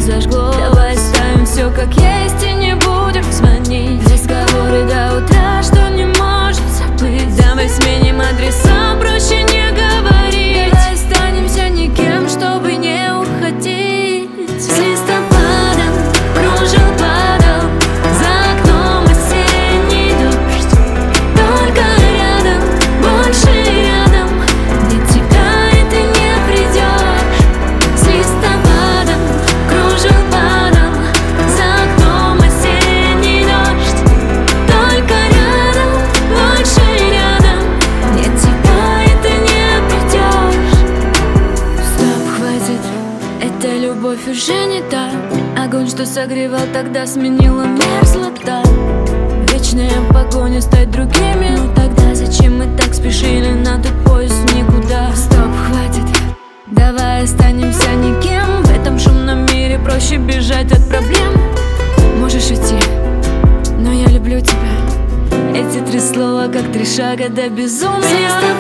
зажгло. Давай оставим все как есть и не будем звонить. Разговоры до утра, что не можем забыть. Давай сменим адреса, проще не говорить. Давай останемся никем, чтобы не уходить. С листопадом кружил, падал за окном осенний дождь. Только рядом, больше рядом, нет тебя и ты не придешь. С листопадом кружил, падал за окном осенний дождь. Только рядом, больше рядом, нет тебя и ты не придешь. Стоп, хватит, эта любовь уже не та. Огонь, что согревал тогда, сменила мерзлота. Вечная погоня стать другими. Но тогда зачем мы так спешили на тот поезд в никуда? Стоп, хватит, давай останемся никем. В этом шумном мире проще бежать от проблем. Можешь идти, но я люблю тебя. Эти три слова, как три шага до безумия.